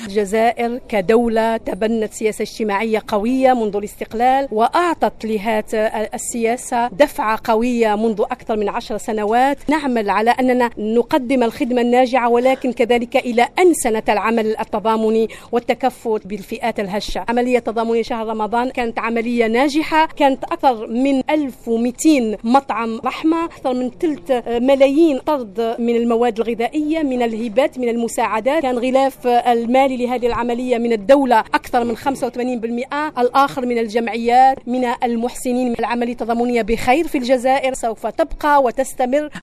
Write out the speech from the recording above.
الجزائر كدولة تبنت سياسة اجتماعية قوية منذ الاستقلال، وأعطت لهذه السياسة دفعة قوية منذ أكثر من 10 سنوات. نعمل على أننا نقدم الخدمة الناجعة، ولكن كذلك إلى أنسنة العمل التضامني والتكفل بالفئات الهشة. عملية تضامنية شهر رمضان كانت عملية ناجحة، كانت أكثر من 1200 مطعم رحمة، أكثر من 3 ملايين طرد من المواد الغذائية، من الهبات، من المساعدات. كان غلاف المالي لهذه العملية من الدولة أكثر من 85%، الآخر من الجمعيات، من المحسنين. العملية التضامنية بخير في الجزائر سوف تبقى وتستمر.